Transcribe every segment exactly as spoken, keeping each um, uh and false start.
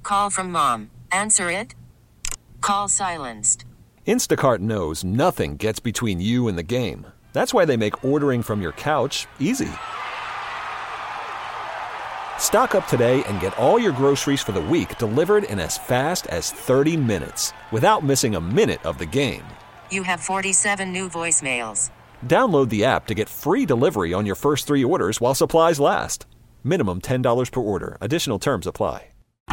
call from mom. Answer it. Call silenced. Instacart knows nothing gets between you and the game. That's why they make ordering from your couch easy. Stock up today and get all your groceries for the week delivered in as fast as thirty minutes without missing a minute of the game. You have forty-seven new voicemails. Download the app to get free delivery on your first three orders while supplies last. Minimum ten dollars per order. Additional terms apply.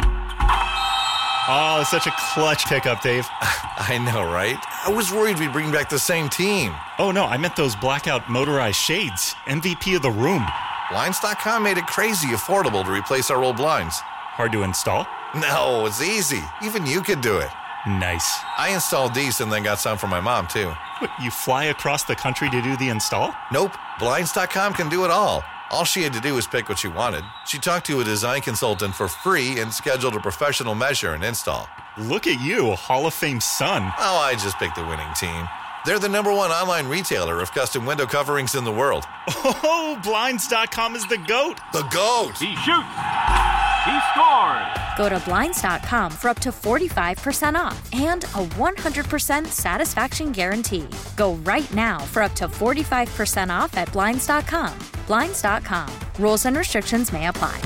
Oh, such a clutch pickup, Dave. I know, right? I was worried we'd bring back the same team. Oh, no, I meant those blackout motorized shades. M V P of the room. Blinds dot com made it crazy affordable to replace our old blinds. Hard to install? No, it's easy. Even you could do it. Nice. I installed these and then got some for my mom, too. What, you fly across the country to do the install? Nope. Blinds dot com can do it all. All she had to do was pick what she wanted. She talked to a design consultant for free and scheduled a professional measure and install. Look at you, Hall of Fame son. Oh, I just picked the winning team. They're the number one online retailer of custom window coverings in the world. Oh, Blinds dot com is the GOAT. The GOAT. He shoots. He scores. Go to Blinds dot com for up to forty-five percent off and a one hundred percent satisfaction guarantee. Go right now for up to forty-five percent off at Blinds dot com. Blinds dot com. Rules and restrictions may apply.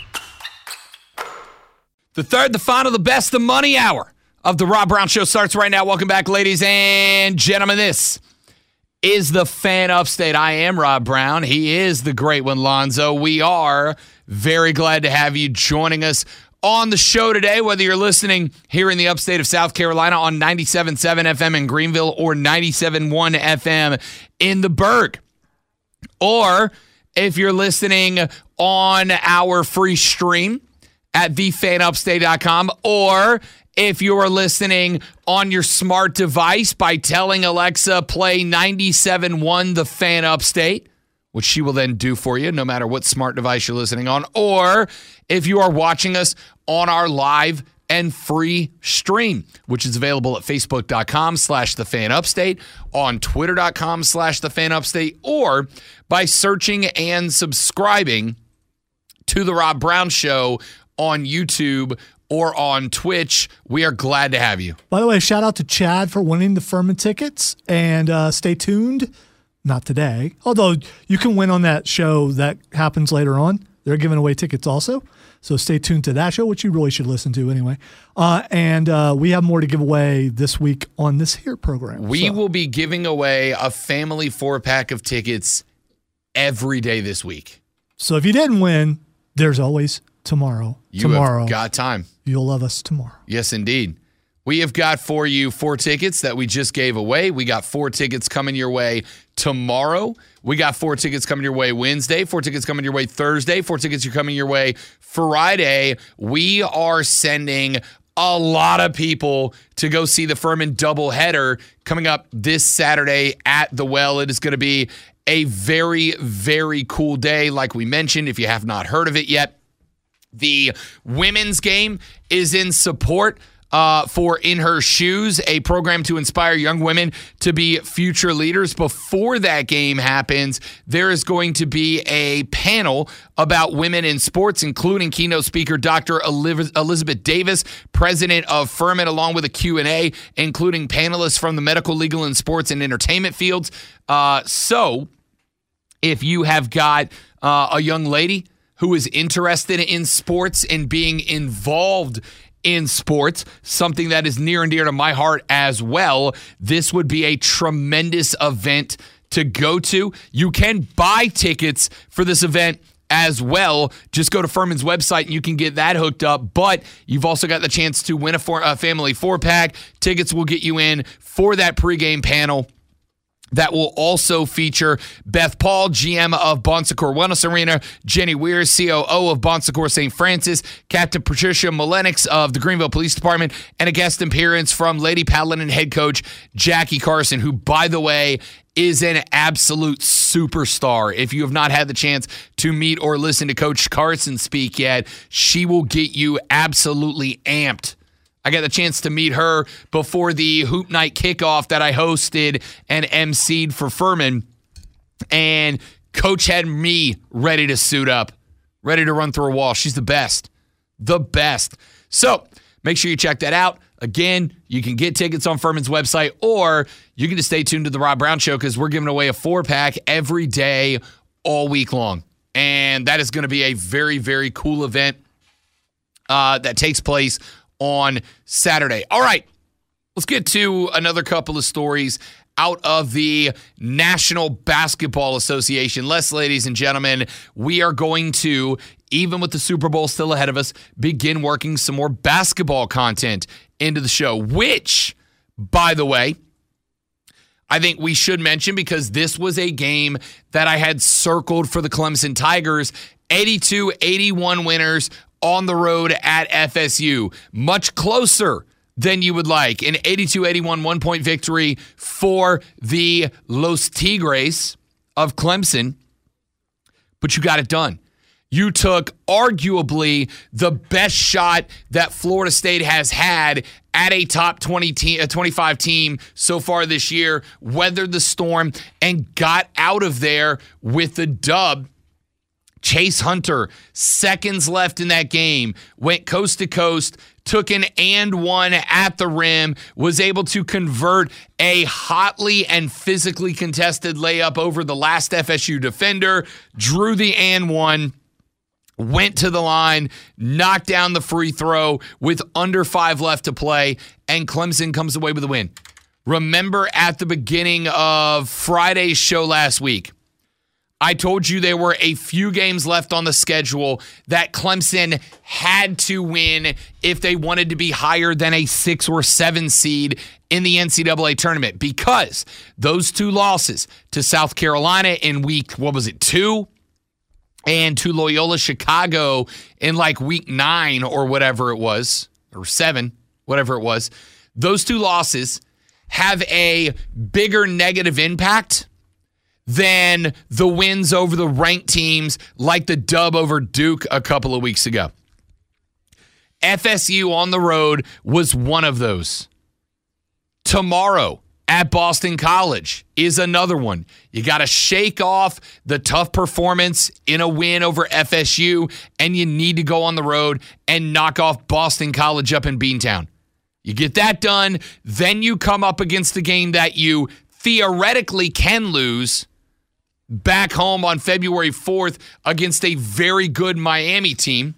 The third, the final, the best, the money hour of the Rob Brown Show starts right now. Welcome back, ladies and gentlemen. This is the Fan Upstate. I am Rob Brown. He is the great one, Lonzo. We are very glad to have you joining us on the show today, whether you're listening here in the upstate of South Carolina on ninety-seven point seven F M in Greenville or ninety-seven point one F M in the Berg, or if you're listening on our free stream at the fan upstate dot com, or if you are listening on your smart device by telling Alexa, play ninety-seven point one The Fan Upstate, which she will then do for you no matter what smart device you're listening on, or if you are watching us on our live and free stream, which is available at facebook dot com slash the fan upstate, on twitter dot com slash the fan upstate, or by searching and subscribing to The Rob Brown Show on YouTube or on Twitch. We are glad to have you. By the way, shout out to Chad for winning the Furman tickets, and uh, stay tuned. Not today, although you can win on that show that happens later on. They're giving away tickets also, so stay tuned to that show, which you really should listen to anyway. Uh, and uh, we have more to give away this week on this here program. We so. will be giving away a family four-pack of tickets every day this week. So if you didn't win, there's always tomorrow. You tomorrow. have got time. You'll love us tomorrow. Yes, indeed. We have got for you four tickets that we just gave away. We got four tickets coming your way tomorrow. We got four tickets coming your way Wednesday. Four tickets coming your way Thursday. Four tickets are coming your way Friday. We are sending a lot of people to go see the Furman doubleheader coming up this Saturday at the Well. It is going to be a very, very cool day. Like we mentioned, if you have not heard of it yet, the women's game is in support Uh, for In Her Shoes, a program to inspire young women to be future leaders. Before that game happens, there is going to be a panel about women in sports, including keynote speaker Doctor Elizabeth Davis, president of Furman, along with a Q and A, including panelists from the medical, legal, and sports and entertainment fields. Uh, so if you have got uh, a young lady who is interested in sports and being involved in sports, something that is near and dear to my heart as well, this would be a tremendous event to go to. You can buy tickets for this event as well. Just go to Furman's website and you can get that hooked up. But you've also got the chance to win a, four, a family four-pack. Tickets will get you in for that pregame panel. That will also feature Beth Paul, G M of Bon Secours Wellness Arena, Jenny Weir, C O O of Bon Secours Saint Francis, Captain Patricia Malenix of the Greenville Police Department, and a guest appearance from Lady Paladin head coach Jackie Carson, who, by the way, is an absolute superstar. If you have not had the chance to meet or listen to Coach Carson speak yet, she will get you absolutely amped. I got the chance to meet her before the Hoop Night kickoff that I hosted and emceed for Furman. And Coach had me ready to suit up, ready to run through a wall. She's the best. the best. So make sure you check that out. Again, you can get tickets on Furman's website, or you can just stay tuned to the Rob Brown Show because we're giving away a four-pack every day all week long. And that is going to be a very, very cool event uh, that takes place on Saturday. All right, let's get to another couple of stories out of the National Basketball Association. Les, ladies and gentlemen, we are going to, even with the Super Bowl still ahead of us, begin working some more basketball content into the show, which, by the way, I think we should mention because this was a game that I had circled for the Clemson Tigers. eighty-two eighty-one winners on the road at F S U. Much closer than you would like. An eighty-two eighty-one one-point victory for the Los Tigres of Clemson. But you got it done. You took arguably the best shot that Florida State has had at a top twenty team, a twenty-five team so far this year, weathered the storm, and got out of there with the dub. Chase Hunter, seconds left in that game, went coast to coast, took an and one at the rim, was able to convert a hotly and physically contested layup over the last F S U defender, drew the and one, went to the line, knocked down the free throw with under five left to play, and Clemson comes away with a win. Remember at the beginning of Friday's show last week, I told you there were a few games left on the schedule that Clemson had to win if they wanted to be higher than a six or seven seed in the N C double A tournament, because those two losses to South Carolina in week, what was it, two? And to Loyola Chicago in like week nine or whatever it was, or seven, whatever it was, those two losses have a bigger negative impact than the wins over the ranked teams like the dub over Duke a couple of weeks ago. F S U on the road was one of those. Tomorrow at Boston College is another one. You got to shake off the tough performance in a win over F S U, and you need to go on the road and knock off Boston College up in Beantown. You get that done, then you come up against a game that you theoretically can lose back home on February fourth against a very good Miami team.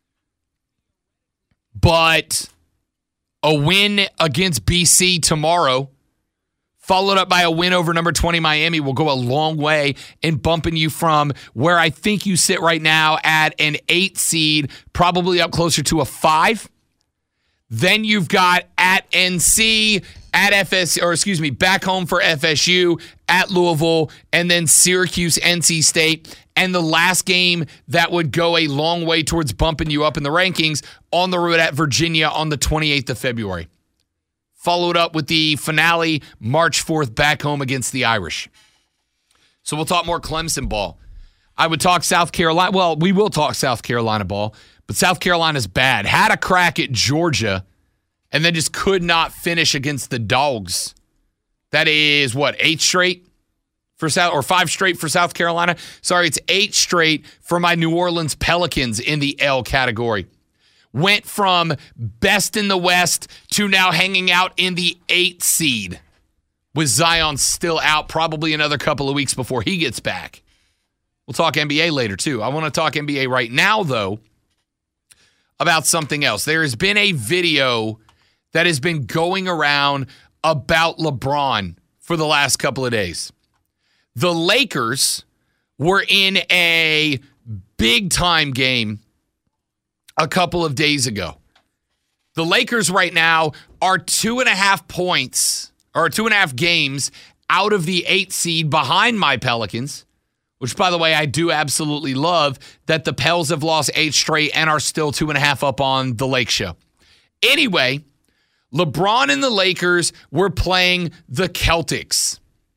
But a win against B C tomorrow, followed up by a win over number twenty Miami, will go a long way in bumping you from where I think you sit right now at an eight seed, probably up closer to a five. Then you've got at N C, at F S, or excuse me, back home for F S U, at Louisville, and then Syracuse, N C State. And the last game that would go a long way towards bumping you up in the rankings, on the road at Virginia on the twenty-eighth of February. Followed up with the finale March fourth back home against the Irish. So we'll talk more Clemson ball. I would talk South Carolina. Well, we will talk South Carolina ball, but South Carolina's bad. Had a crack at Georgia and then just could not finish against the Dogs. That is, what, eight straight for South, or five straight for South Carolina? Sorry, it's eight straight for my New Orleans Pelicans in the L category. Went from best in the West to now hanging out in the eight seed, with Zion still out probably another couple of weeks before he gets back. We'll talk N B A later, too. I want to talk N B A right now, though, about something else. There has been a video that has been going around about LeBron for the last couple of days. The Lakers were in a big-time game a couple of days ago. The Lakers right now are two and a half points, or two and a half games out of the eight seed behind my Pelicans, which, by the way, I do absolutely love that the Pels have lost eight straight and are still two and a half up on the Lake Show. Anyway, LeBron and the Lakers were playing the Celtics.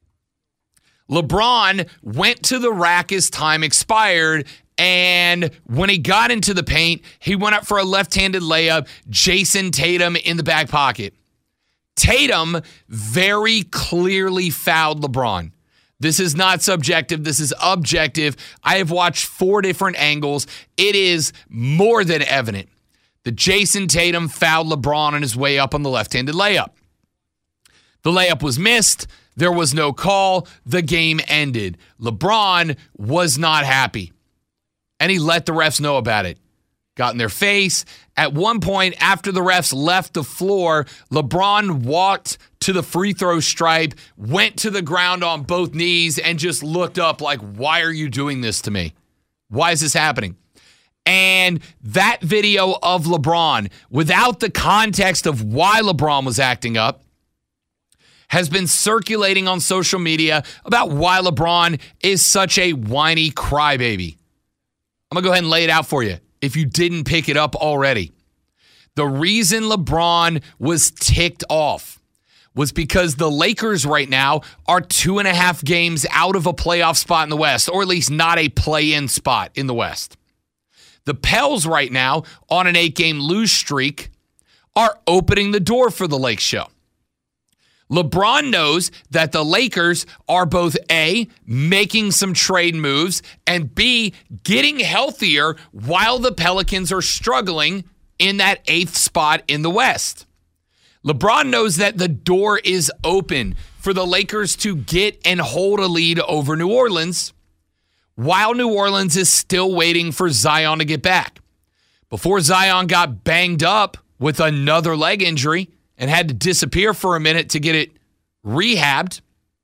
LeBron went to the rack as time expired, and when he got into the paint, he went up for a left-handed layup. Jason Tatum in the back pocket. Tatum very clearly fouled LeBron. This is not subjective. This is objective. I have watched four different angles. It is more than evident that Jason Tatum fouled LeBron on his way up on the left-handed layup. The layup was missed. There was no call. The game ended. LeBron was not happy, and he let the refs know about it. Got in their face. At one point, after the refs left the floor, LeBron walked to the free throw stripe, went to the ground on both knees, and just looked up like, why are you doing this to me? Why is this happening? And that video of LeBron, without the context of why LeBron was acting up, has been circulating on social media about why LeBron is such a whiny crybaby. I'm going to go ahead and lay it out for you if you didn't pick it up already. The reason LeBron was ticked off was because the Lakers right now are two and a half games out of a playoff spot in the West, or at least not a play-in spot in the West. The Pels right now, on an eight-game lose streak, are opening the door for the Lake Show. LeBron knows that the Lakers are both A, making some trade moves, and B, getting healthier while the Pelicans are struggling in that eighth spot in the West. LeBron knows that the door is open for the Lakers to get and hold a lead over New Orleans while New Orleans is still waiting for Zion to get back. Before Zion got banged up with another leg injury and had to disappear for a minute to get it rehabbed,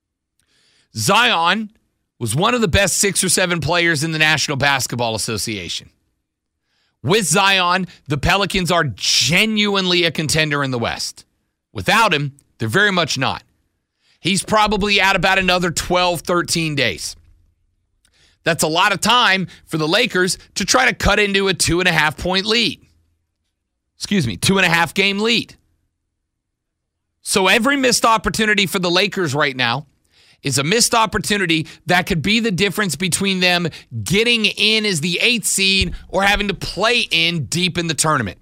Zion was one of the best six or seven players in the National Basketball Association. With Zion, the Pelicans are genuinely a contender in the West. Without him, they're very much not. He's probably out about another twelve, thirteen days. That's a lot of time for the Lakers to try to cut into a two and a half point lead. Excuse me, two and a half game lead. So every missed opportunity for the Lakers right now is a missed opportunity that could be the difference between them getting in as the eighth seed or having to play in deep in the tournament.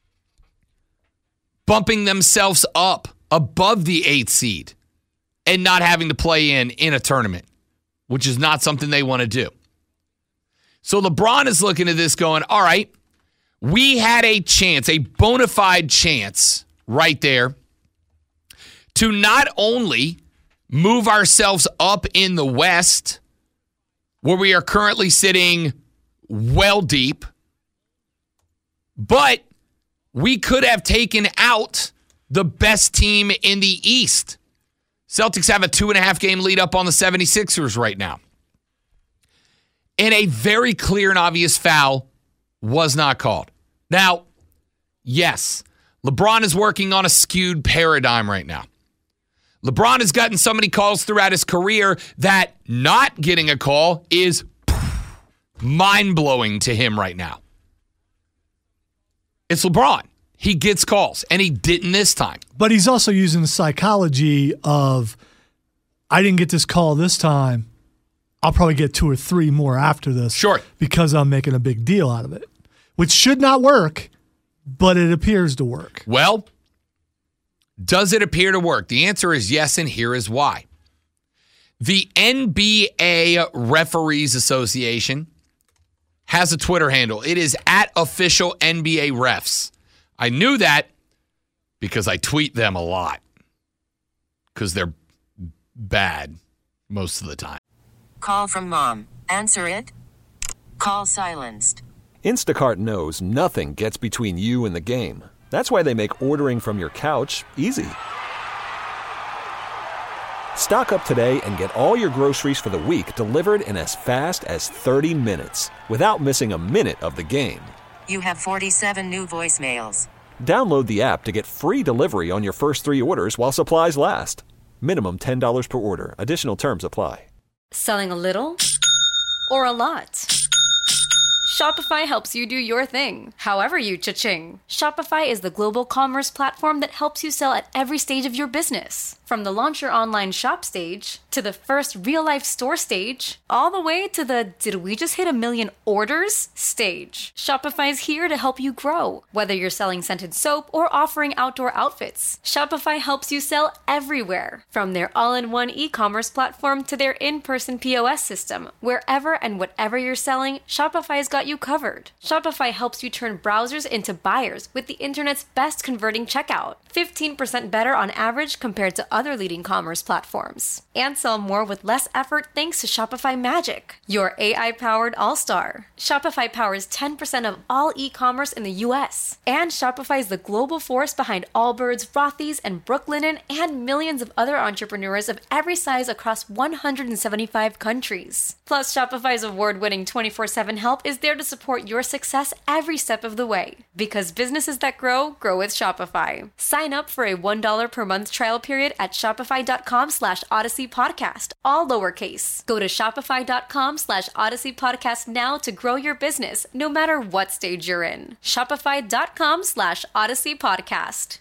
Bumping themselves up above the eighth seed and not having to play in in a tournament, which is not something they want to do. So LeBron is looking at this going, all right, we had a chance, a bona fide chance right there to not only move ourselves up in the West, where we are currently sitting well deep, but we could have taken out the best team in the East. Celtics have a two and a half game lead up on the seventy-sixers right now. And a very clear and obvious foul was not called. Now, yes, LeBron is working on a skewed paradigm right now. LeBron has gotten so many calls throughout his career that not getting a call is mind-blowing to him right now. It's LeBron. He gets calls, and he didn't this time. But he's also using the psychology of, I didn't get this call this time. I'll probably get two or three more after this. Sure. Because I'm making a big deal out of it, which should not work, but it appears to work. Well, does it appear to work? The answer is yes, and here is why. The N B A Referees Association has a Twitter handle. It is at official N B A refs. I knew that because I tweet them a lot because they're bad most of the time. Call from mom. Answer it. Call silenced. Instacart knows nothing gets between you and the game. That's why they make ordering from your couch easy. Stock up today and get all your groceries for the week delivered in as fast as thirty minutes without missing a minute of the game. You have forty-seven new voicemails. Download the app to get free delivery on your first three orders while supplies last. Minimum ten dollars per order. Additional terms apply. Selling a little or a lot? Shopify helps you do your thing, however you cha-ching. Shopify is the global commerce platform that helps you sell at every stage of your business. From the launch your online shop stage, to the first real-life store stage, all the way to the did we just hit a million orders stage. Shopify is here to help you grow. Whether you're selling scented soap or offering outdoor outfits, Shopify helps you sell everywhere. From their all-in-one e-commerce platform to their in-person P O S system, wherever and whatever you're selling, Shopify's got got you covered. Shopify helps you turn browsers into buyers with the internet's best converting checkout, fifteen percent better on average compared to other leading commerce platforms. And sell more with less effort thanks to Shopify Magic, your A I-powered all-star. Shopify powers ten percent of all e-commerce in the U S. And Shopify is the global force behind Allbirds, Rothy's, and Brooklinen, and millions of other entrepreneurs of every size across one hundred seventy-five countries. Plus, Shopify's award-winning twenty-four seven help is there to support your success every step of the way. Because businesses that grow, grow with Shopify. Sign up for a one dollar per month trial period at shopify.com slash Odyssey Podcast, all lowercase. Go to shopify.com slash Odyssey Podcast now to grow your business, no matter what stage you're in. Shopify.com slash Odyssey Podcast.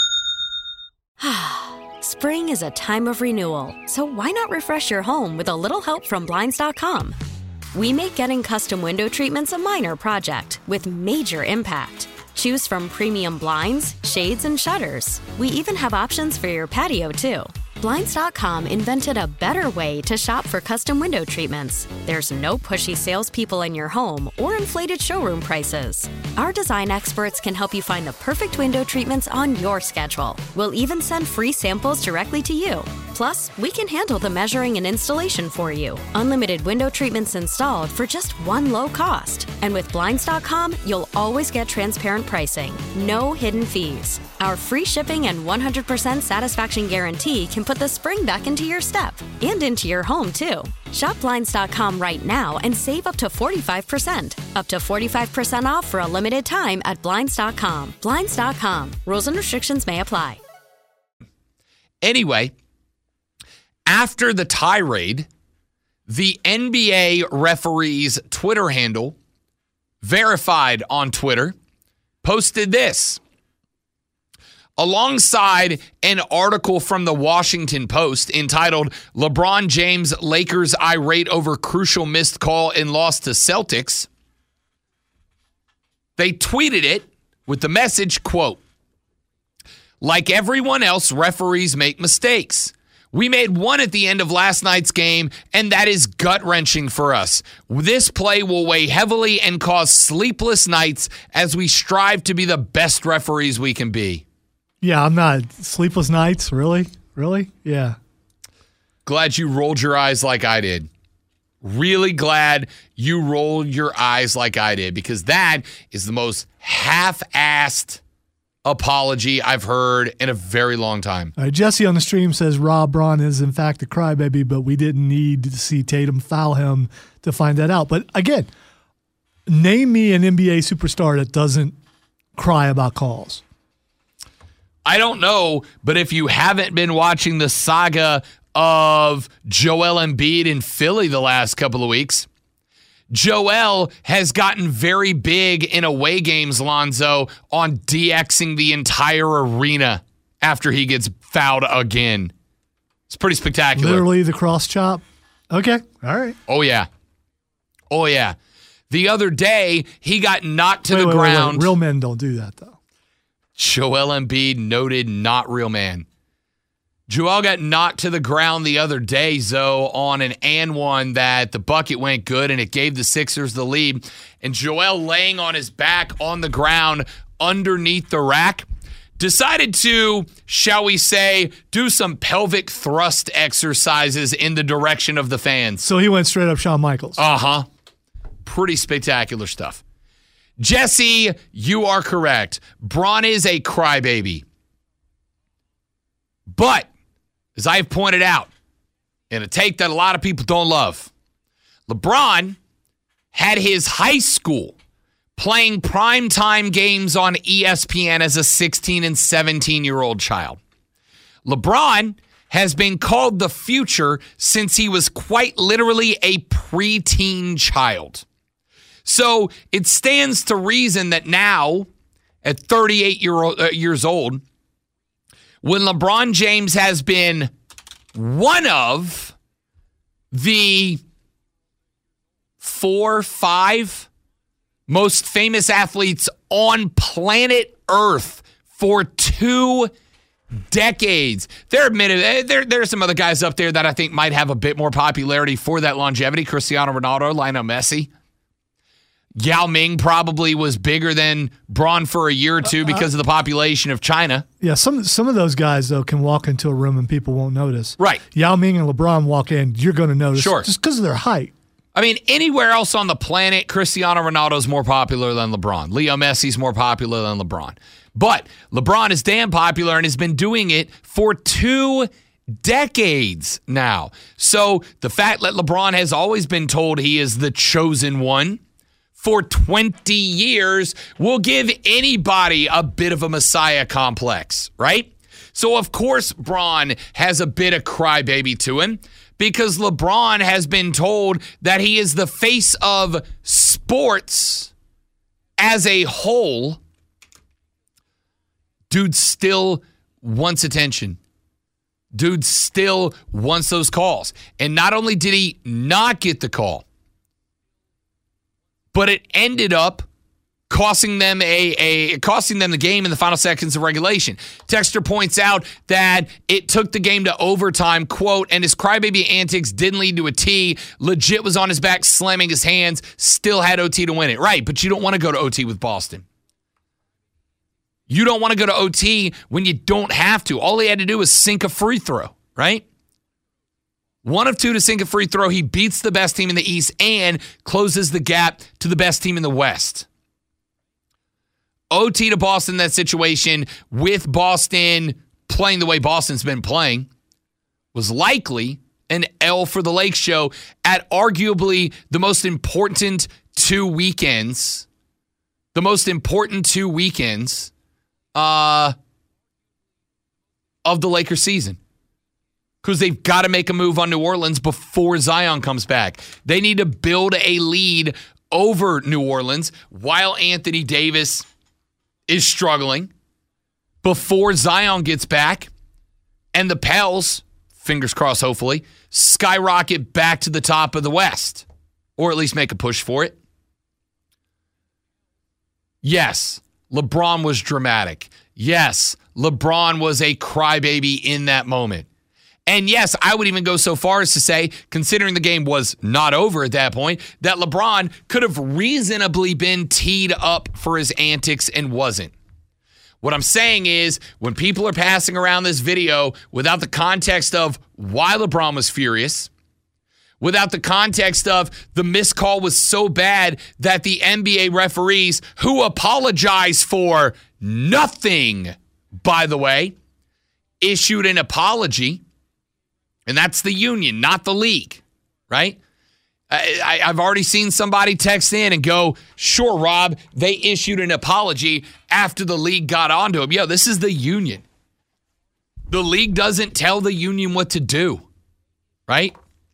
Spring is a time of renewal, so why not refresh your home with a little help from Blinds dot com? We make getting custom window treatments a minor project with major impact. Choose from premium blinds, shades, and shutters. We even have options for your patio, too. Blinds dot com invented a better way to shop for custom window treatments. There's no pushy salespeople in your home or inflated showroom prices. Our design experts can help you find the perfect window treatments on your schedule. We'll even send free samples directly to you. Plus, we can handle the measuring and installation for you. Unlimited window treatments installed for just one low cost. And with Blinds dot com, you'll always get transparent pricing. No hidden fees. Our free shipping and one hundred percent satisfaction guarantee can put the spring back into your step and into your home, too. Shop Blinds dot com right now and save up to forty-five percent. Up to forty-five percent off for a limited time at Blinds dot com. Blinds dot com. Rules and restrictions may apply. Anyway, after the tirade, the N B A referee's Twitter handle, verified on Twitter, posted this. Alongside an article from the Washington Post entitled, LeBron James, Lakers irate over crucial missed call and loss to Celtics, they tweeted it with the message, quote, like everyone else, referees make mistakes. We made one at the end of last night's game, and that is gut-wrenching for us. This play will weigh heavily and cause sleepless nights as we strive to be the best referees we can be. Yeah, I'm not. Sleepless nights, really? Really? Yeah. Glad you rolled your eyes like I did. Really glad you rolled your eyes like I did, because that is the most half-assed apology I've heard in a very long time. All right, Jesse on the stream says Rob Braun is in fact a crybaby, but we didn't need to see Tatum foul him to find that out. But again, name me an N B A superstar that doesn't cry about calls. I don't know, but if you haven't been watching the saga of Joel Embiid in Philly the last couple of weeks, Joel has gotten very big in away games, Lonzo, on DXing the entire arena after he gets fouled again. It's pretty spectacular. Literally the cross chop. Okay. All right. Oh, yeah. Oh, yeah. The other day, he got knocked to wait, the wait, ground. Wait, wait. Real men don't do that, though. Joel Embiid, noted not real man. Joel got knocked to the ground the other day, Zoe, on an and one that the bucket went good and it gave the Sixers the lead. And Joel, laying on his back on the ground underneath the rack, decided to, shall we say, do some pelvic thrust exercises in the direction of the fans. So he went straight up Shawn Michaels. Uh-huh. Pretty spectacular stuff. Jesse, you are correct. Braun is a crybaby. But, as I have pointed out, in a take that a lot of people don't love, LeBron had his high school playing primetime games on E S P N as a sixteen and seventeen-year-old child. LeBron has been called the future since he was quite literally a preteen child. So it stands to reason that now, at thirty-eight year old, uh, years old, when LeBron James has been one of the four, five most famous athletes on planet Earth for two decades. There are many, there, there are some other guys up there that I think might have a bit more popularity for that longevity. Cristiano Ronaldo, Lionel Messi. Yao Ming probably was bigger than Braun for a year or two because of the population of China. Yeah, some some of those guys, though, can walk into a room and people won't notice. Right. Yao Ming and LeBron walk in, you're going to notice. Sure. Just because of their height. I mean, anywhere else on the planet, Cristiano Ronaldo's more popular than LeBron. Leo Messi's more popular than LeBron. But LeBron is damn popular and has been doing it for two decades now. So the fact that LeBron has always been told he is the chosen one for twenty years will give anybody a bit of a Messiah complex, right? So, of course, Braun has a bit of crybaby to him because LeBron has been told that he is the face of sports as a whole. Dude still wants attention. Dude still wants those calls. And not only did he not get the call, but it ended up costing them a, a costing them the game in the final seconds of regulation. Texter points out that it took the game to overtime, quote, and his crybaby antics didn't lead to a T. Legit was on his back slamming his hands, still had O T to win it. Right, but you don't want to go to O T with Boston. You don't want to go to O T when you don't have to. All he had to do was sink a free throw, right? One of two to sink a free throw. He beats the best team in the East and closes the gap to the best team in the West. O T to Boston, that situation, with Boston playing the way Boston's been playing, was likely an L for the Lake Show at arguably the most important two weekends. The most important two weekends uh, of the Lakers season. Because they've got to make a move on New Orleans before Zion comes back. They need to build a lead over New Orleans while Anthony Davis is struggling before Zion gets back. And the Pels, fingers crossed hopefully, skyrocket back to the top of the West. Or at least make a push for it. Yes, LeBron was dramatic. Yes, LeBron was a crybaby in that moment. And yes, I would even go so far as to say, considering the game was not over at that point, that LeBron could have reasonably been teed up for his antics and wasn't. What I'm saying is, when people are passing around this video without the context of why LeBron was furious, without the context of the missed call was so bad that the N B A referees, who apologize for nothing, by the way, issued an apology. And that's the union, not the league, right? I, I, I've already seen somebody text in and go, sure, Rob, they issued an apology after the league got onto him. Yo, this is the union. The league doesn't tell the union what to do, right?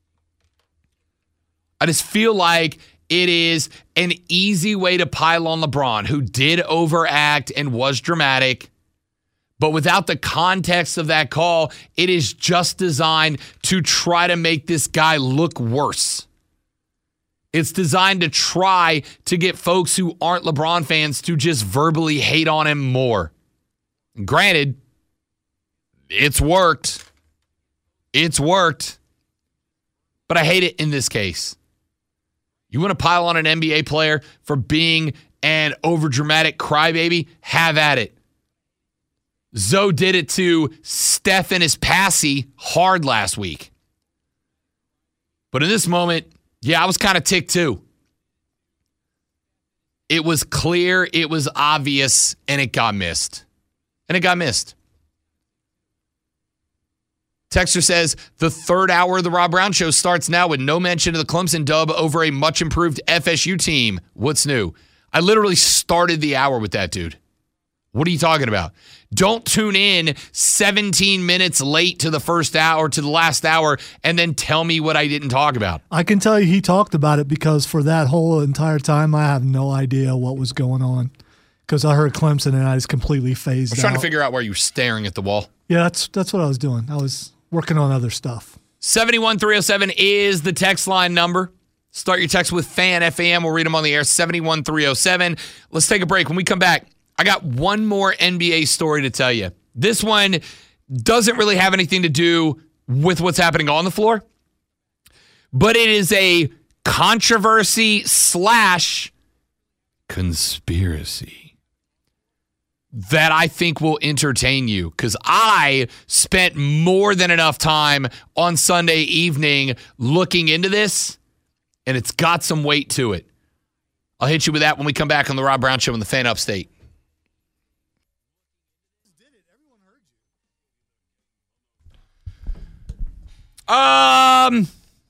I just feel like it is an easy way to pile on LeBron, who did overact and was dramatic. But without the context of that call, it is just designed to try to make this guy look worse. It's designed to try to get folks who aren't LeBron fans to just verbally hate on him more. And granted, it's worked. It's worked. But I hate it in this case. You want to pile on an N B A player for being an overdramatic crybaby? Have at it. Zoe did it to Steph and his passy hard last week. But in this moment, yeah, I was kind of ticked too. It was clear, it was obvious, and it got missed. And it got missed. Texter says, the third hour of the Rob Brown Show starts now with no mention of the Clemson dub over a much-improved F S U team. What's new? I literally started the hour with that, dude. What are you talking about? Don't tune in seventeen minutes late to the first hour, to the last hour, and then tell me what I didn't talk about. I can tell you he talked about it because for that whole entire time, I have no idea what was going on. Because I heard Clemson and I was completely phased out. I was trying to figure out why you were staring at the wall. Yeah, that's that's what I was doing. I was working on other stuff. seven one three oh seven is the text line number. Start your text with FAN, F A M. We'll read them on the air, seven one three oh seven. Let's take a break. When we come back, I got one more N B A story to tell you. This one doesn't really have anything to do with what's happening on the floor, but it is a controversy slash conspiracy that I think will entertain you, because I spent more than enough time on Sunday evening looking into this, and it's got some weight to it. I'll hit you with that when we come back on the Rob Brown Show in the Fan Upstate. Um,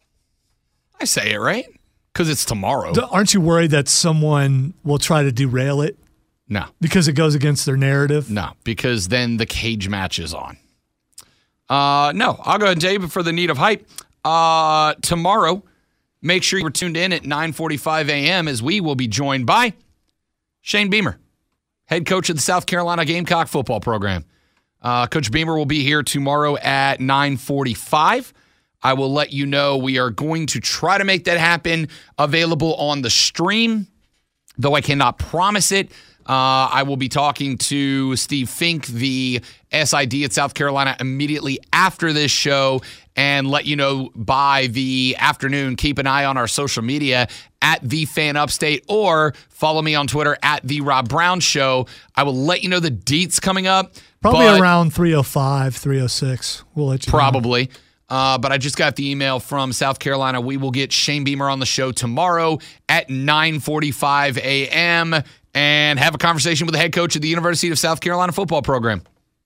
I say it right because it's tomorrow. Aren't you worried that someone will try to derail it? No. Because it goes against their narrative? No, because then the cage match is on. Uh, no, I'll go ahead and tell you, but for the need of hype, uh, tomorrow, make sure you're tuned in at nine forty-five a.m. as we will be joined by Shane Beamer, head coach of the South Carolina Gamecock football program. Uh, Coach Beamer will be here tomorrow at nine forty-five. I will let you know we are going to try to make that happen available on the stream, though I cannot promise it. Uh, I will be talking to Steve Fink, the S I D at South Carolina, immediately after this show and let you know by the afternoon. Keep an eye on our social media at The Fan Upstate or follow me on Twitter at The Rob Brown Show. I will let you know the deets coming up. Probably around three oh five, three oh six. We'll let you Probably. know. Uh, but I just got the email from South Carolina. We will get Shane Beamer on the show tomorrow at nine forty-five a.m. and have a conversation with the head coach of the University of South Carolina football program.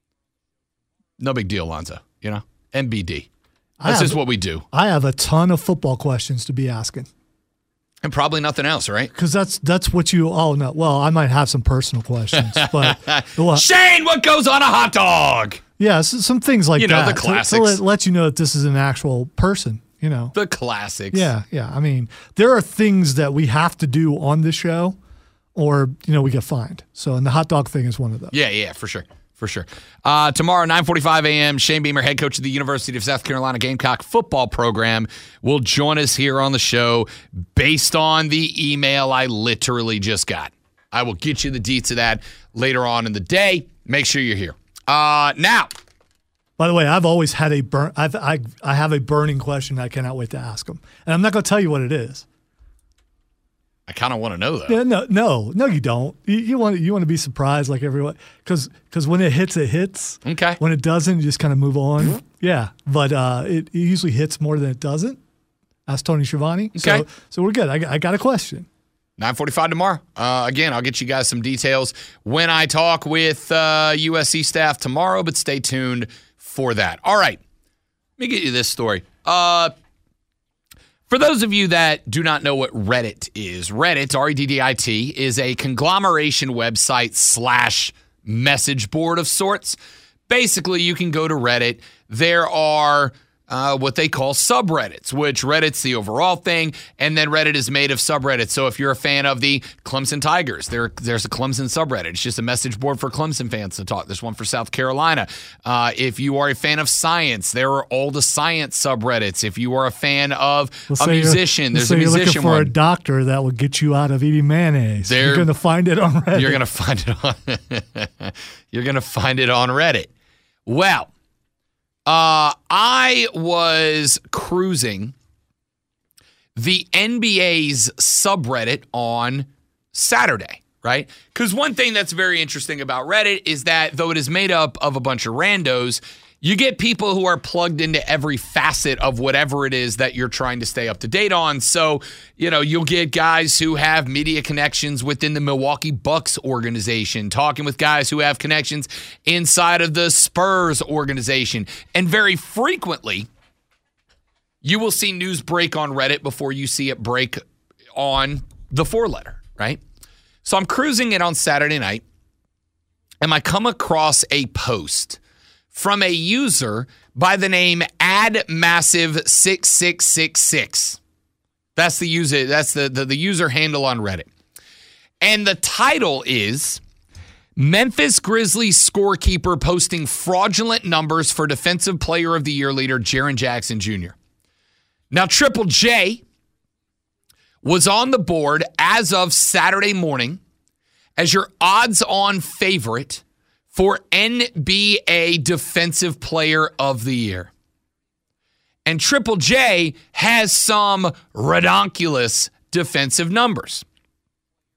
No big deal, Lonzo. You know, M B D. That's just what we do. I have a ton of football questions to be asking. And probably nothing else, right? Because that's that's what you all know. Well, I might have some personal questions, but well, Shane, what goes on a hot dog? Yeah, so, some things like you know, that. The classics. To, to let, let you know that this is an actual person. You know, the classics. Yeah, yeah. I mean, there are things that we have to do on the show, or you know, we get fined. So, and the hot dog thing is one of those. Yeah, yeah, for sure. For sure. Uh, tomorrow, nine forty-five a.m., Shane Beamer, head coach of the University of South Carolina Gamecock football program, will join us here on the show based on the email I literally just got. I will get you the deets of that later on in the day. Make sure you're here. Uh, now. By the way, I've always had a burn. I've, I I have a burning question I cannot wait to ask them, and I'm not going to tell you what it is. I kind of want to know though. Yeah, no, no, no, you don't. You, you want you want to be surprised like everyone, because because when it hits, it hits. Okay. When it doesn't, you just kind of move on. Yeah, but uh, it, it usually hits more than it doesn't. Ask Tony Schiavone. Okay. So, so we're good. I, I got a question. nine forty-five tomorrow. Uh, again, I'll get you guys some details when I talk with uh, U S C staff tomorrow, but stay tuned for that. All right. Let me get you this story. Uh, for those of you that do not know what Reddit is, Reddit, R E D D I T, is a conglomeration website slash message board of sorts. Basically, you can go to Reddit. There are Uh, what they call subreddits, which Reddit's the overall thing, and then Reddit is made of subreddits. So if you're a fan of the Clemson Tigers, there, there's a Clemson subreddit. It's just a message board for Clemson fans to talk. There's one for South Carolina. Uh, if you are a fan of science, there are all the science subreddits. If you are a fan of Let's a musician, there's so a you're musician looking for one. a doctor that will get you out of eating mayonnaise. There- you're going to find it on Reddit. You're going to find it on You're going to find it on Reddit. Well, Uh, I was cruising the N B A's subreddit on Saturday, right? Because one thing that's very interesting about Reddit is that though it is made up of a bunch of randos, you get people who are plugged into every facet of whatever it is that you're trying to stay up to date on. So, you know, you'll get guys who have media connections within the Milwaukee Bucks organization, talking with guys who have connections inside of the Spurs organization. And very frequently, you will see news break on Reddit before you see it break on the four letter, right? So I'm cruising it on Saturday night, and I come across a post from a user by the name add massive six six six six. That's the user, that's the, the, the user handle on Reddit. And the title is Memphis Grizzlies scorekeeper posting fraudulent numbers for Defensive Player of the Year leader Jaren Jackson Junior Now, Triple J was on the board as of Saturday morning as your odds-on favorite for N B A Defensive Player of the Year. And Triple J has some redonkulous defensive numbers.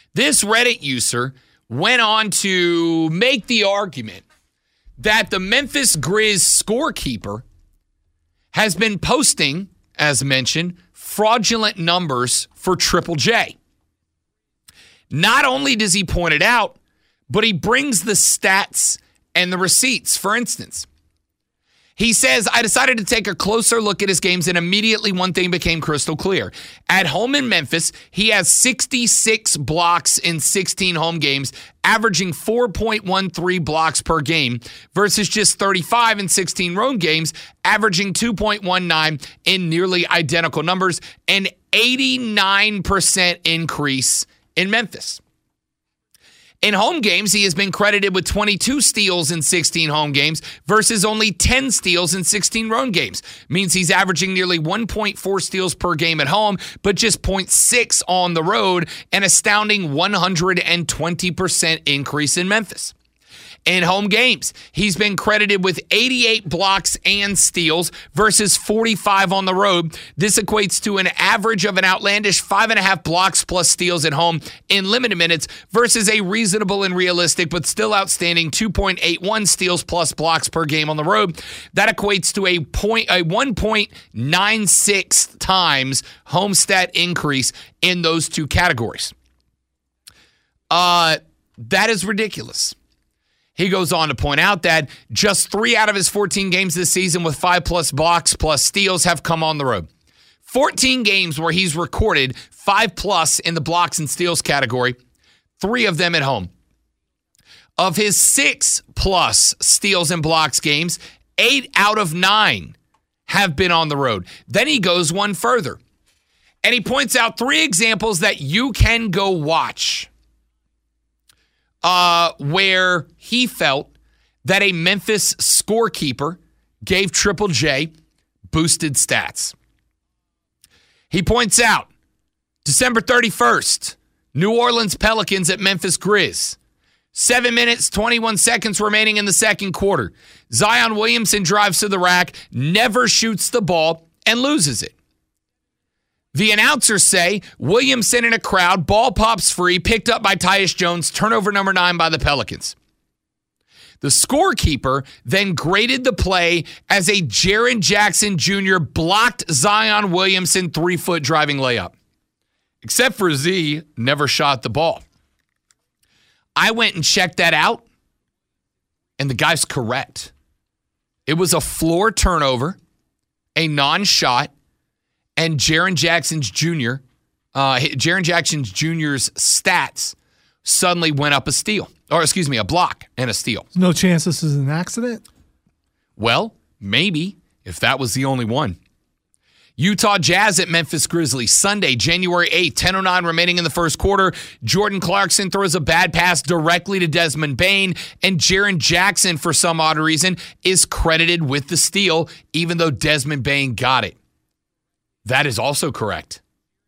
This Reddit user went on to make the argument that the Memphis Grizz scorekeeper has been posting, as mentioned, fraudulent numbers for Triple J. Not only does he point it out, but he brings the stats and the receipts. For instance, he says, I decided to take a closer look at his games, and immediately one thing became crystal clear. At home in Memphis, he has sixty-six blocks in sixteen home games, averaging four point one three blocks per game, versus just thirty-five in sixteen road games, averaging two point one nine in nearly identical numbers, an eighty-nine percent increase in Memphis. In home games, he has been credited with twenty-two steals in sixteen home games versus only ten steals in sixteen road games. Means he's averaging nearly one point four steals per game at home, but just zero point six on the road, an astounding one hundred twenty percent increase in Memphis. In home games, he's been credited with eighty-eight blocks and steals versus forty-five on the road. This equates to an average of an outlandish five and a half blocks plus steals at home in limited minutes versus a reasonable and realistic but still outstanding two point eight one steals plus blocks per game on the road. That equates to a point a one point nine six times home stat increase in those two categories. Uh, that is ridiculous. He goes on to point out that just three out of his fourteen games this season with five plus blocks plus steals have come on the road. fourteen games where he's recorded five plus in the blocks and steals category, three of them at home. Of his six plus steals and blocks games, eight out of nine have been on the road. Then he goes one further, and he points out three examples that you can go watch. Uh, where he felt that a Memphis scorekeeper gave Triple J boosted stats. He points out December thirty-first, New Orleans Pelicans at Memphis Grizz. Seven minutes, twenty-one seconds remaining in the second quarter. Zion Williamson drives to the rack, never shoots the ball, and loses it. The announcers say Williamson in a crowd, ball pops free, picked up by Tyus Jones, turnover number nine by the Pelicans. The scorekeeper then graded the play as a Jaren Jackson Junior blocked Zion Williamson three-foot driving layup. Except for Z, never shot the ball. I went and checked that out, and the guy's correct. It was a floor turnover, a non-shot, and Jaren Jackson's Junior, uh, Jaren Jackson's Junior's stats suddenly went up a steal. Or excuse me, a block and a steal. No chance this is an accident? Well, maybe, if that was the only one. Utah Jazz at Memphis Grizzlies, Sunday, January eighth, ten oh nine remaining in the first quarter. Jordan Clarkson throws a bad pass directly to Desmond Bane, and Jaren Jackson, for some odd reason, is credited with the steal, even though Desmond Bane got it. That is also correct.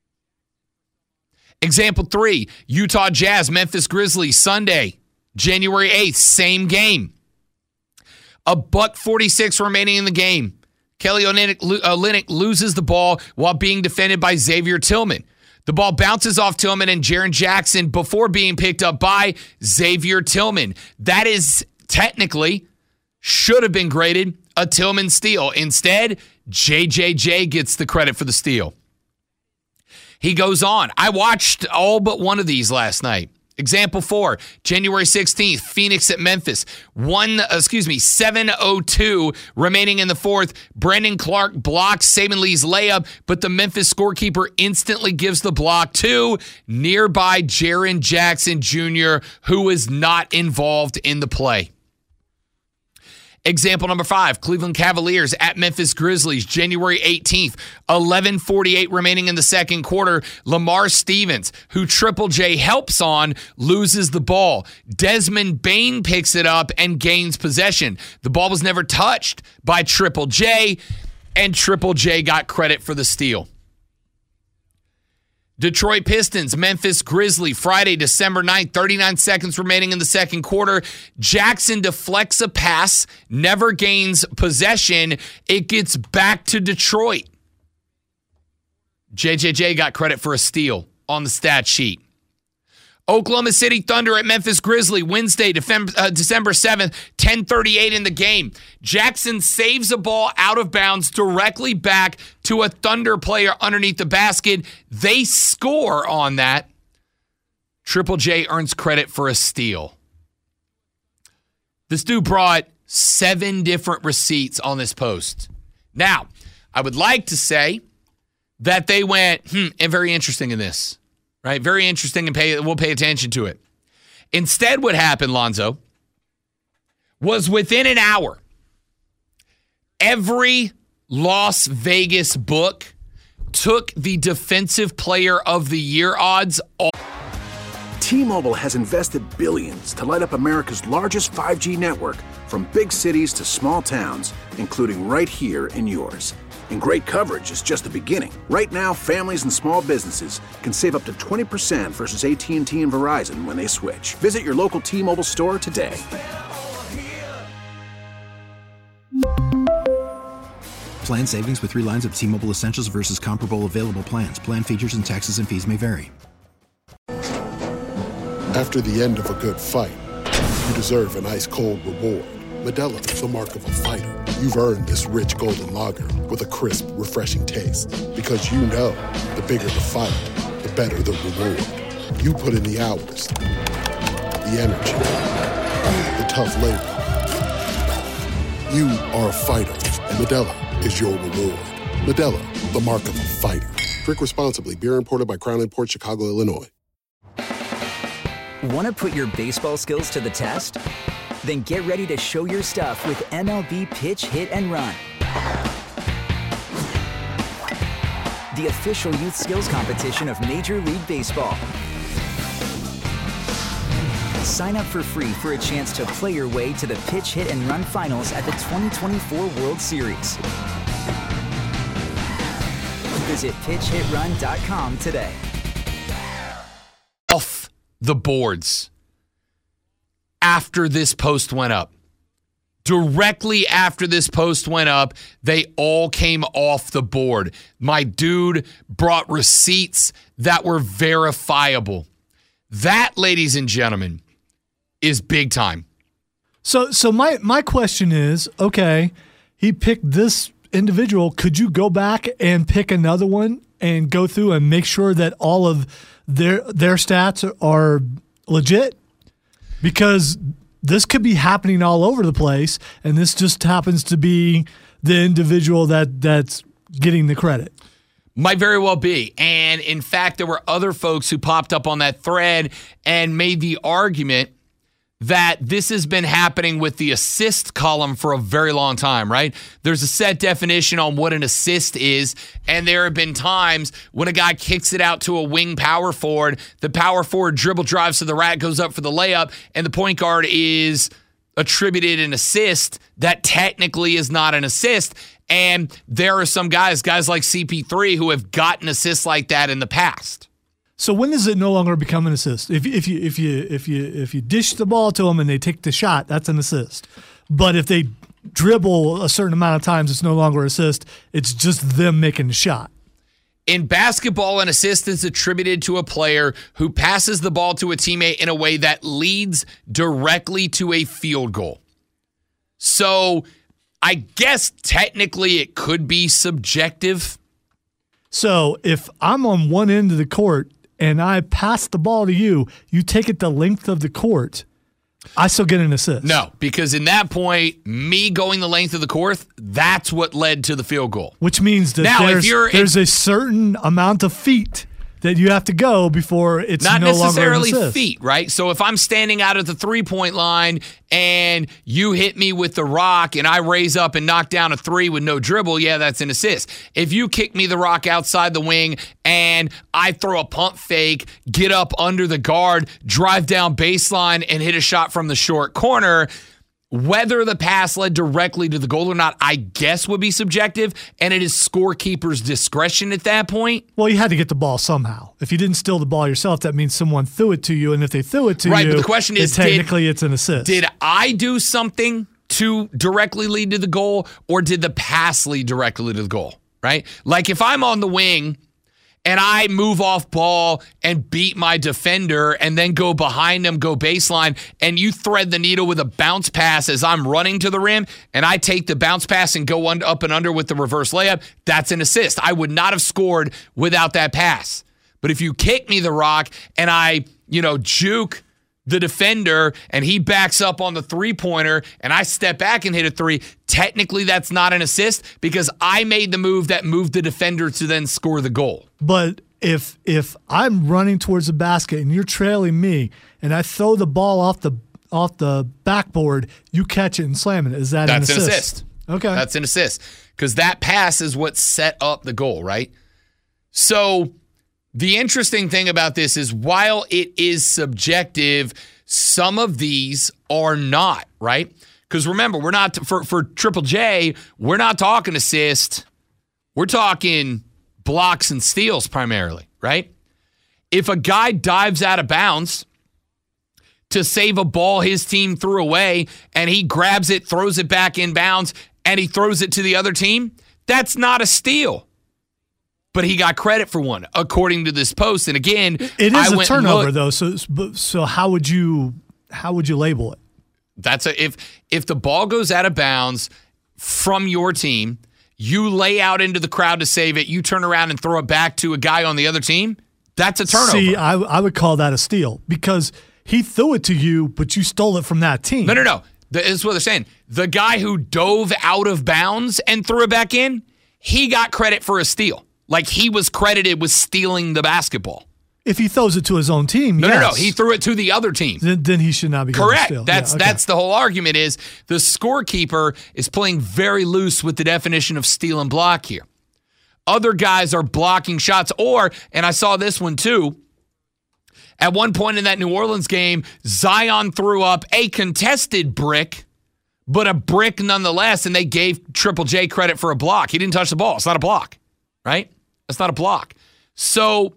Example three, Utah Jazz, Memphis Grizzlies, Sunday, January eighth, same game. A buck forty-six remaining in the game. Kelly Olynyk loses the ball while being defended by Xavier Tillman. The ball bounces off Tillman and Jaren Jackson before being picked up by Xavier Tillman. That is technically, should have been graded a Tillman steal. Instead, J J J gets the credit for the steal. He goes on. I watched all but one of these last night. Example four, January sixteenth, Phoenix at Memphis. One, excuse me, seven oh two remaining in the fourth. Brandon Clark blocks Saban Lee's layup, but the Memphis scorekeeper instantly gives the block to nearby Jaren Jackson Junior, who is not involved in the play. Example number five, Cleveland Cavaliers at Memphis Grizzlies, January eighteenth, eleven forty-eight remaining in the second quarter. Lamar Stevens, who Triple J helps on, loses the ball. Desmond Bane picks it up and gains possession. The ball was never touched by Triple J, and Triple J got credit for the steal. Detroit Pistons, Memphis Grizzlies, Friday, December ninth, thirty-nine seconds remaining in the second quarter. Jackson deflects a pass, never gains possession. It gets back to Detroit. J J J got credit for a steal on the stat sheet. Oklahoma City Thunder at Memphis Grizzly, Wednesday, December seventh, ten thirty-eight in the game. Jackson saves a ball out of bounds directly back to a Thunder player underneath the basket. They score on that. Triple J earns credit for a steal. This dude brought seven different receipts on this post. Now, I would like to say that they went, hmm, and very interesting in this. Right? Very interesting, and pay, we'll pay attention to it. Instead, what happened, Lonzo, was within an hour, every Las Vegas book took the Defensive Player of the Year odds off. T-Mobile has invested billions to light up America's largest five G network, from big cities to small towns, including right here in yours. And great coverage is just the beginning. Right now, families and small businesses can save up to twenty percent versus A T and T and Verizon when they switch. Visit your local T-Mobile store today. Plan savings with three lines of T-Mobile Essentials versus comparable available plans. Plan features and taxes and fees may vary. After the end of a good fight, you deserve an ice-cold reward. Modelo is the mark of a fighter. You've earned this rich golden lager with a crisp, refreshing taste. Because you know, the bigger the fight, the better the reward. You put in the hours, the energy, the tough labor. You are a fighter, and Modelo is your reward. Modelo, the mark of a fighter. Drink responsibly. Beer imported by Crown Imports, Chicago, Illinois. Want to put your baseball skills to the test? Then get ready to show your stuff with M L B Pitch, Hit, and Run. The official youth skills competition of Major League Baseball. Sign up for free for a chance to play your way to the Pitch, Hit, and Run finals at the twenty twenty-four World Series. Visit pitch hit run dot com today. Off the boards after this post went up. Directly after this post went up, they all came off the board. My dude brought receipts that were verifiable. That, ladies and gentlemen, is big time. So so my, my question is, okay, he picked this individual. Could you go back and pick another one and go through and make sure that all of their their stats are legit? Because this could be happening all over the place, and this just happens to be the individual that that's getting the credit. Might very well be. And in fact, there were other folks who popped up on that thread and made the argument that this has been happening with the assist column for a very long time, right? There's a set definition on what an assist is, and there have been times when a guy kicks it out to a wing power forward, the power forward dribble drives to the rack, goes up for the layup, and the point guard is attributed an assist that technically is not an assist. And there are some guys, guys like C P three, who have gotten assists like that in the past. So when does it no longer become an assist? If if you if you if you if you dish the ball to them and they take the shot, that's an assist. But if they dribble a certain amount of times, it's no longer assist. It's just them making the shot. In basketball, an assist is attributed to a player who passes the ball to a teammate in a way that leads directly to a field goal. So I guess technically it could be subjective. So if I'm on one end of the court and I pass the ball to you, you take it the length of the court, I still get an assist. No, because in that point, me going the length of the court, that's what led to the field goal. Which means that now, there's, if you're, there's if, a certain amount of feet that you have to go before it's not no longer necessarily an assist. feet, right? So if I'm standing out at the three-point line and you hit me with the rock and I raise up and knock down a three with no dribble, yeah, that's an assist. If you kick me the rock outside the wing and I throw a pump fake, get up under the guard, drive down baseline, and hit a shot from the short corner, whether the pass led directly to the goal or not, I guess would be subjective, and it is scorekeeper's discretion at that point. Well, you had to get the ball somehow. If you didn't steal the ball yourself, that means someone threw it to you, and if they threw it to right, you, but the question is, technically did, it's an assist. Did I do something to directly lead to the goal, or did the pass lead directly to the goal, right? Like if I'm on the wing and I move off ball and beat my defender and then go behind him, go baseline, and you thread the needle with a bounce pass as I'm running to the rim, and I take the bounce pass and go up and under with the reverse layup, that's an assist. I would not have scored without that pass. But if you kick me the rock and I, you know, juke the defender and he backs up on the three-pointer and I step back and hit a three, technically that's not an assist because I made the move that moved the defender to then score the goal. But if if I'm running towards the basket and you're trailing me and I throw the ball off the off the backboard, you catch it and slam it. Is that that's an assist? That's an assist. Okay. That's an assist because that pass is what set up the goal, right? So the interesting thing about this is while it is subjective, some of these are not, right? Because remember, we're not, for, for Triple J, we're not talking assist. We're talking blocks and steals primarily, right? If a guy dives out of bounds to save a ball his team threw away and he grabs it, throws it back in bounds, and he throws it to the other team, that's not a steal. But he got credit for one, according to this post. And again, it is I a went turnover, looked, though. So, so how would you how would you label it? That's a if if the ball goes out of bounds from your team, you lay out into the crowd to save it, you turn around and throw it back to a guy on the other team. That's a turnover. See, I I would call that a steal because he threw it to you, but you stole it from that team. No, no, no. This is what they're saying. The guy who dove out of bounds and threw it back in, he got credit for a steal. Like he was credited with stealing the basketball. If he throws it to his own team, no, yes. no, no. He threw it to the other team. Then, then he should not be correct. Steal. That's yeah, okay. that's the whole argument. Is the scorekeeper is playing very loose with the definition of steal and block here. Other guys are blocking shots, or and I saw this one too. At one point in that New Orleans game, Zion threw up a contested brick, but a brick nonetheless, and they gave Triple J credit for a block. He didn't touch the ball. It's not a block, right? That's not a block. So,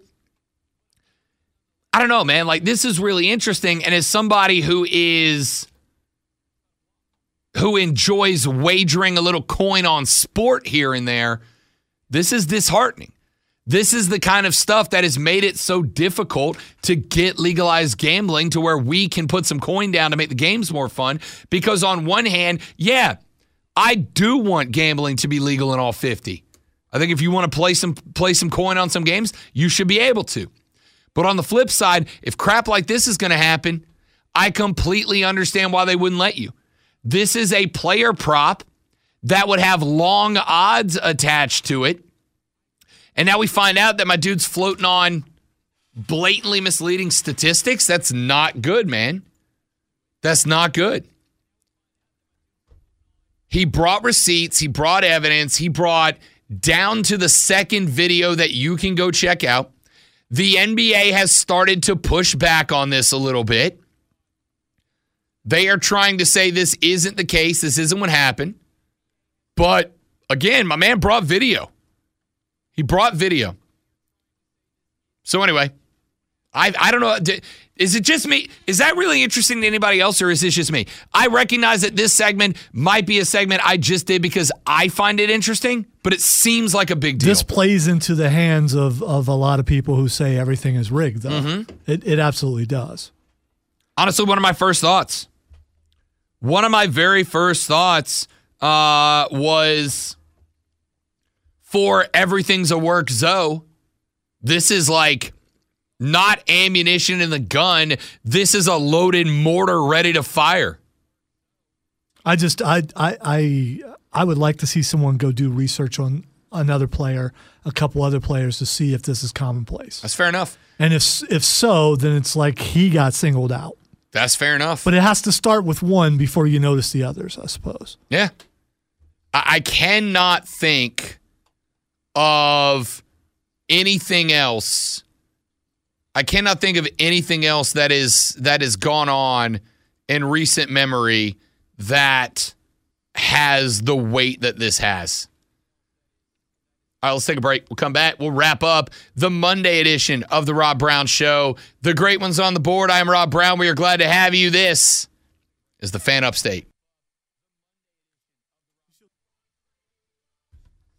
I don't know, man. Like, this is really interesting. And as somebody who is, who enjoys wagering a little coin on sport here and there, this is disheartening. This is the kind of stuff that has made it so difficult to get legalized gambling to where we can put some coin down to make the games more fun. Because on one hand, yeah, I do want gambling to be legal in all fifty. I think if you want to play some play some coin on some games, you should be able to. But on the flip side, if crap like this is going to happen, I completely understand why they wouldn't let you. This is a player prop that would have long odds attached to it. And now we find out that my dude's floating on blatantly misleading statistics. That's not good, man. That's not good. He brought receipts. He brought evidence. He brought down to the second video that you can go check out. The N B A has started to push back on this a little bit. They are trying to say this isn't the case. This isn't what happened. But again, my man brought video. He brought video. So anyway, I I don't know. Is it just me? Is that really interesting to anybody else, or is this just me? I recognize that this segment might be a segment I just did because I find it interesting, but it seems like a big deal. This plays into the hands of, of a lot of people who say everything is rigged, though. Mm-hmm. It, it absolutely does. Honestly, one of my first thoughts, one of my very first thoughts uh, was for Everything's a Work Zoe. This is like not ammunition in the gun. This is a loaded mortar ready to fire. I just, I, I, I, I would like to see someone go do research on another player, a couple other players, to see if this is commonplace. That's fair enough. And if if so, then it's like he got singled out. That's fair enough. But it has to start with one before you notice the others, I suppose. Yeah. I, I cannot think of anything else. I cannot think of anything else that is that has gone on in recent memory that has the weight that this has. All right, let's take a break. We'll come back. We'll wrap up the Monday edition of the Rob Brown Show. The great ones on the board. I am Rob Brown. We are glad to have you. This is the Fan Upstate.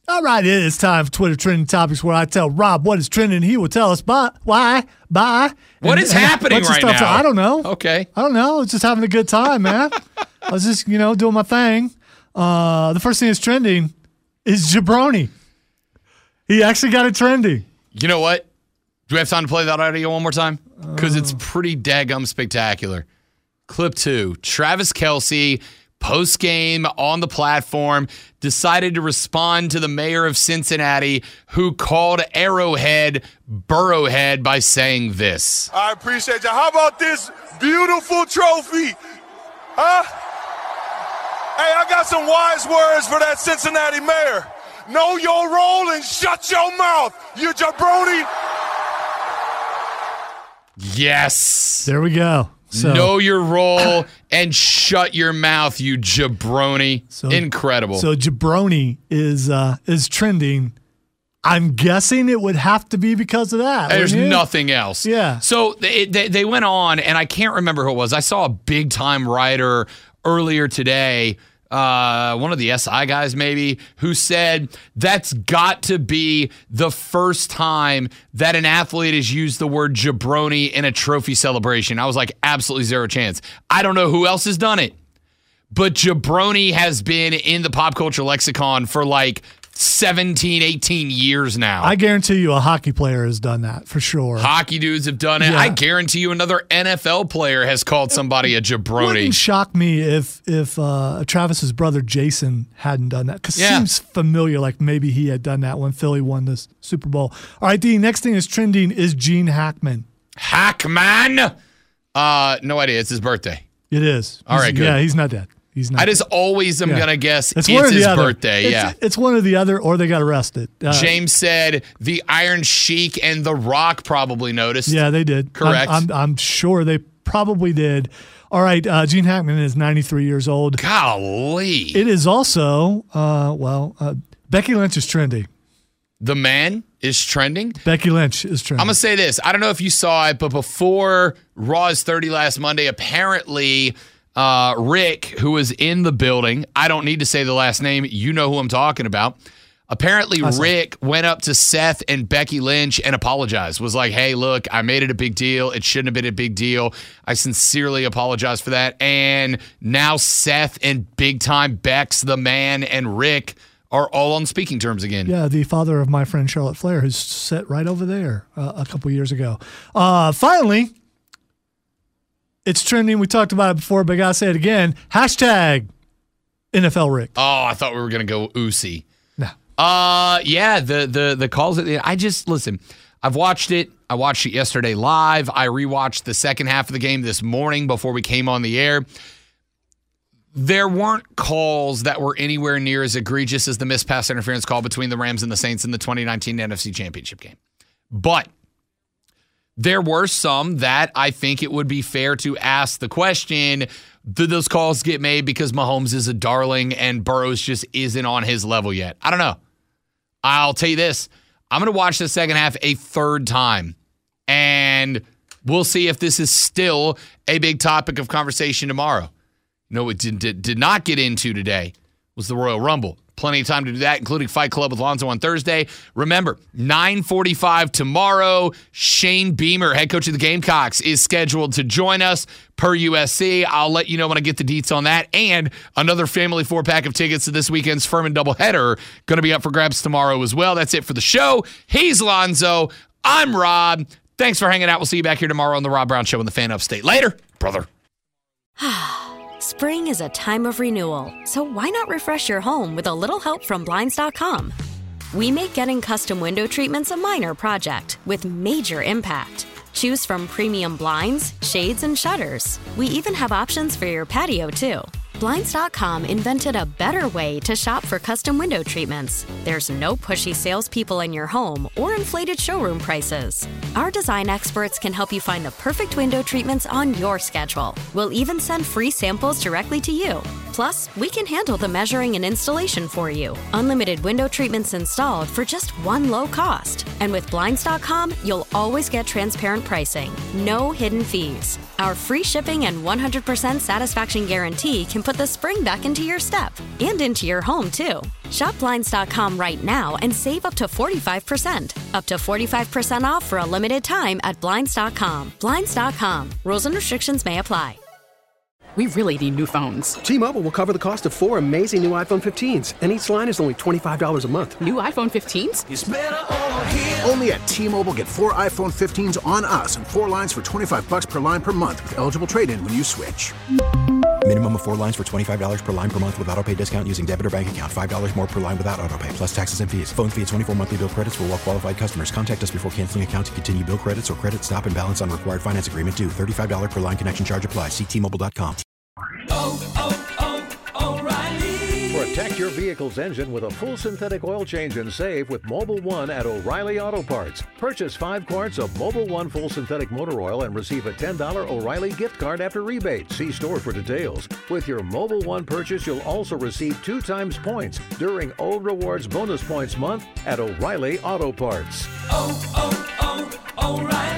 All right, it is time for Twitter Trending Topics, where I tell Rob what is trending. He will tell us by, why, bye. What and, is and happening what's the right stuff now? I don't know. Okay. I don't know. It's just having a good time, man. I was just, you know, doing my thing. Uh, the first thing that's trending is Jabroni. He actually got it trending. You know what? Do we have time to play that audio one more time? Because it's pretty daggum spectacular. Clip two. Travis Kelce, post-game on the platform, decided to respond to the mayor of Cincinnati, who called Arrowhead Burrowhead by saying this. I appreciate you. How about this beautiful trophy? Huh? Hey, I got some wise words for that Cincinnati mayor. Know your role and shut your mouth, you jabroni. Yes. There we go. So, know your role and shut your mouth, you jabroni. So, Incredible. So jabroni is uh, is trending. I'm guessing it would have to be because of that. There's wouldn't it? nothing else. Yeah. So they, they they went on, and I can't remember who it was. I saw a big time writer earlier today, uh, one of the S I guys maybe, who said that's got to be the first time that an athlete has used the word jabroni in a trophy celebration. I was like, absolutely zero chance. I don't know who else has done it, but jabroni has been in the pop culture lexicon for like seventeen, eighteen years now. I guarantee you a hockey player has done that for sure. Hockey dudes have done it. Yeah. I guarantee you another N F L player has called somebody a jabroni. Wouldn't shock me if if uh, Travis's brother Jason hadn't done that, because it Yeah. seems familiar, like maybe he had done that when Philly won the Super Bowl. All right, the next thing is trending is Gene Hackman. Hackman? Uh, no idea. It's his birthday. It is. All right, He's- good. Yeah, he's not dead. He's not. I just always am Yeah. going to guess it's, one or the his other. birthday. It's, yeah. it's one or the other, or they got arrested. Uh, James said the Iron Sheik and The Rock probably noticed. Yeah, they did. Correct. I'm, I'm, I'm sure they probably did. All right, uh, Gene Hackman is ninety-three years old. Golly. It is also, uh, well, uh, Becky Lynch is trending. The man is trending. Becky Lynch is trending. I'm going to say this. I don't know if you saw it, but before Raw's thirty last Monday, apparently uh, Rick, who was in the building, I don't need to say the last name. You know who I'm talking about. Apparently, Rick went up to Seth and Becky Lynch and apologized. Was like, hey, look, I made it a big deal. It shouldn't have been a big deal. I sincerely apologize for that. And now Seth and big time Bex, the man, and Rick are all on speaking terms again. Yeah, the father of my friend Charlotte Flair, who's set right over there uh, a couple years ago. Uh, finally, it's trending. We talked about it before, but I got to say it again. Hashtag N F L Rick. Oh, I thought we were going to go Uzi. No. Uh, yeah, the the the calls at the I just, listen, I've watched it. I watched it yesterday live. I rewatched the second half of the game this morning before we came on the air. There weren't calls that were anywhere near as egregious as the missed pass interference call between the Rams and the Saints in the twenty nineteen N F C Championship game. But there were some that I think it would be fair to ask the question, did those calls get made because Mahomes is a darling and Burrows just isn't on his level yet? I don't know. I'll tell you this. I'm going to watch the second half a third time, and we'll see if this is still a big topic of conversation tomorrow. No, it did, did, did not get into today was the Royal Rumble. Plenty of time to do that, including Fight Club with Lonzo on Thursday. Remember, nine forty-five tomorrow, Shane Beamer, head coach of the Gamecocks, is scheduled to join us per U S C. I'll let you know when I get the deets on that. And another family four-pack of tickets to this weekend's Furman doubleheader going to be up for grabs tomorrow as well. That's it for the show. He's Lonzo. I'm Rob. Thanks for hanging out. We'll see you back here tomorrow on the Rob Brown Show in the Fan Upstate. Later, brother. Spring is a time of renewal, so why not refresh your home with a little help from Blinds dot com? We make getting custom window treatments a minor project with major impact. Choose from premium blinds, shades, and shutters. We even have options for your patio, too. Blinds dot com invented a better way to shop for custom window treatments. There's no pushy salespeople in your home or inflated showroom prices. Our design experts can help you find the perfect window treatments on your schedule. We'll even send free samples directly to you. Plus, we can handle the measuring and installation for you. Unlimited window treatments installed for just one low cost. And with Blinds dot com, you'll always get transparent pricing. No hidden fees. Our free shipping and one hundred percent satisfaction guarantee can put the spring back into your step and into your home, too. Shop Blinds dot com right now and save up to forty-five percent. Up to forty-five percent off for a limited time at Blinds dot com. Blinds dot com. Rules and restrictions may apply. We really need new phones. T-Mobile will cover the cost of four amazing new iPhone fifteens, and each line is only twenty-five dollars a month. New iPhone fifteens? It's better over here. Only at T-Mobile, get four iPhone fifteens on us and four lines for twenty-five dollars per line per month with eligible trade-in when you switch. Minimum of four lines for twenty-five dollars per line per month with autopay discount using debit or bank account. five dollars more per line without autopay, plus taxes and fees. Phone fee at twenty-four monthly bill credits for well-qualified customers. Contact us before canceling account to continue bill credits or credit stop and balance on required finance agreement due. thirty-five dollars per line connection charge applies. See T Mobile dot com. Oh, oh, oh, O'Reilly. Protect your vehicle's engine with a full synthetic oil change and save with Mobil one at O'Reilly Auto Parts. Purchase five quarts of Mobil one full synthetic motor oil and receive a ten dollars O'Reilly gift card after rebate. See store for details. With your Mobil one purchase, you'll also receive two times points during O Rewards Bonus Points Month at O'Reilly Auto Parts. Oh, oh, oh, O'Reilly.